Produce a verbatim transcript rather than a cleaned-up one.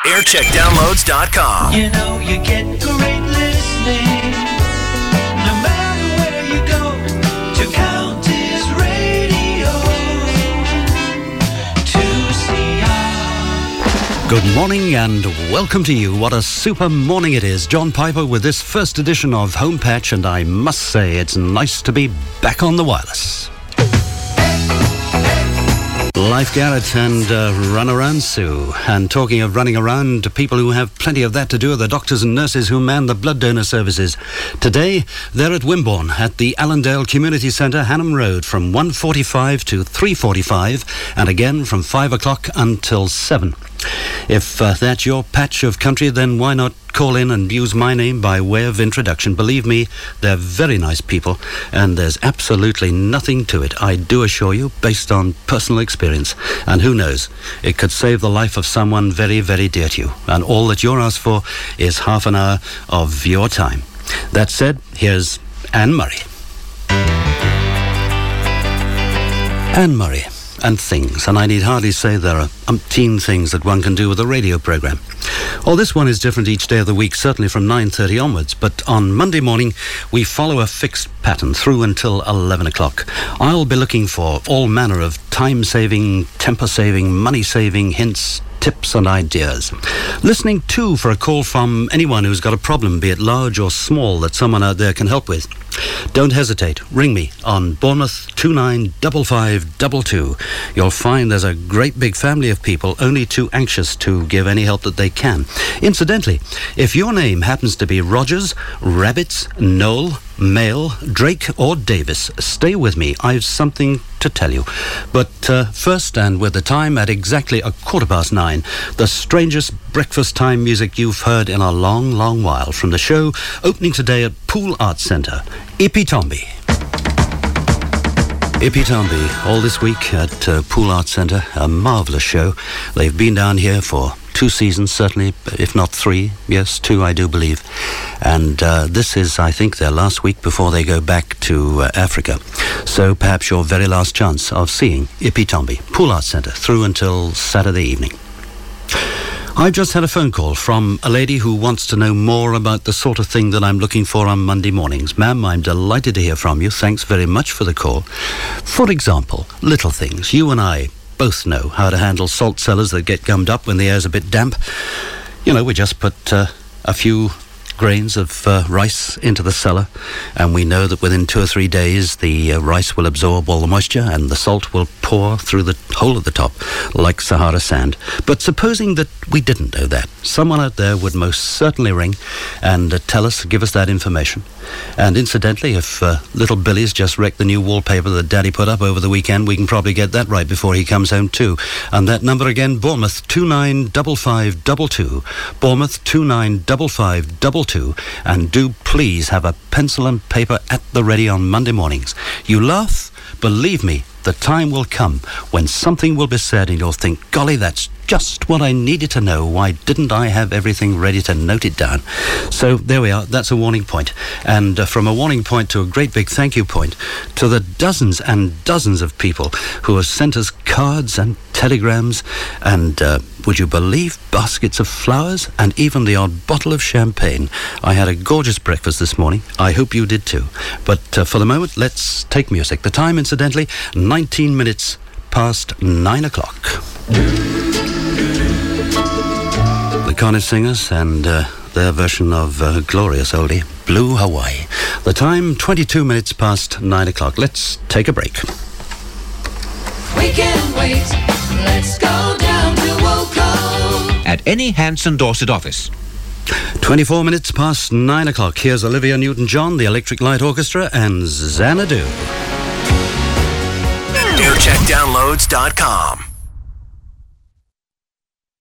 aircheck downloads dot com. You know you get great listening, no matter where you go, to Counties Radio, two C R. Good morning and welcome to you. What a super morning it is. John Piper with this first edition of Home Patch, and I must say it's nice to be back on the wireless. Life Garrett and uh, Run Around Sue. And talking of running around, people who have plenty of that to do are the doctors and nurses who man the blood donor services. Today, they're at Wimborne at the Allendale Community Centre, Hannam Road, from one forty-five to three forty-five, and again from five o'clock until seven. If uh, that's your patch of country, then why not call in and use my name by way of introduction. Believe me, they're very nice people, and there's absolutely nothing to it, I do assure you, based on personal experience. And who knows, it could save the life of someone very, very dear to you. And all that you're asked for is half an hour of your time. That said, here's Anne Murray. Anne Murray. And things, and I need hardly say there are umpteen things that one can do with a radio programme. Well, this one is different each day of the week, certainly from nine thirty onwards, but on Monday morning we follow a fixed pattern through until eleven o'clock. I'll be looking for all manner of time-saving, temper-saving, money-saving hints, tips and ideas. Listening too for a call from anyone who's got a problem, be it large or small, that someone out there can help with. Don't hesitate. Ring me on Bournemouth two nine five five two two. You'll find there's a great big family of people only too anxious to give any help that they can. Incidentally, if your name happens to be Rogers, Rabbits, Noel, Mail, Drake or Davis, stay with me. I've something to tell you. But uh, first, and with the time at exactly a quarter past nine, the strangest breakfast time music you've heard in a long, long while, from the show opening today at Poole Arts Centre, Ippy Tomby. Ippy Tomby, all this week at uh, Poole Arts Centre, a marvellous show. They've been down here for two seasons, certainly, if not three. Yes, two, I do believe. And uh, this is, I think, their last week before they go back to uh, Africa. So perhaps your very last chance of seeing Ippy Tomby, Poole Arts Centre, through until Saturday evening. I've just had a phone call from a lady who wants to know more about the sort of thing that I'm looking for on Monday mornings. Ma'am, I'm delighted to hear from you. Thanks very much for the call. For example, little things. You and I both know how to handle salt cellars that get gummed up when the air's a bit damp. You know, we just put uh, a few grains of uh, rice into the cellar, and we know that within two or three days the uh, rice will absorb all the moisture and the salt will pour through the hole at the top like Sahara sand. But supposing that we didn't know that, someone out there would most certainly ring and uh, tell us, give us that information. And incidentally, if uh, little Billy's just wrecked the new wallpaper that Daddy put up over the weekend, we can probably get that right before he comes home too. And that number again, Bournemouth two nine five five two two, Bournemouth two nine five five two two, and do please have a pencil and paper at the ready on Monday mornings. You laugh? Believe me, the time will come when something will be said and you'll think, golly, that's just what I needed to know. Why didn't I have everything ready to note it down? So there we are. That's a warning point. And uh, from a warning point to a great big thank you point to the dozens and dozens of people who have sent us cards and telegrams and, uh, would you believe, baskets of flowers and even the odd bottle of champagne. I had a gorgeous breakfast this morning. I hope you did too. But uh, for the moment, let's take music. The time, incidentally, nineteen minutes past nine o'clock. The Cornish Singers and uh, their version of uh, glorious oldie, Blue Hawaii. The time, twenty-two minutes past nine o'clock. Let's take a break. We can wait. Let's go down to Woco at any Hanson Dorset office. twenty-four minutes past nine o'clock. Here's Olivia Newton-John, the Electric Light Orchestra, and Xanadu. aircheck downloads dot com.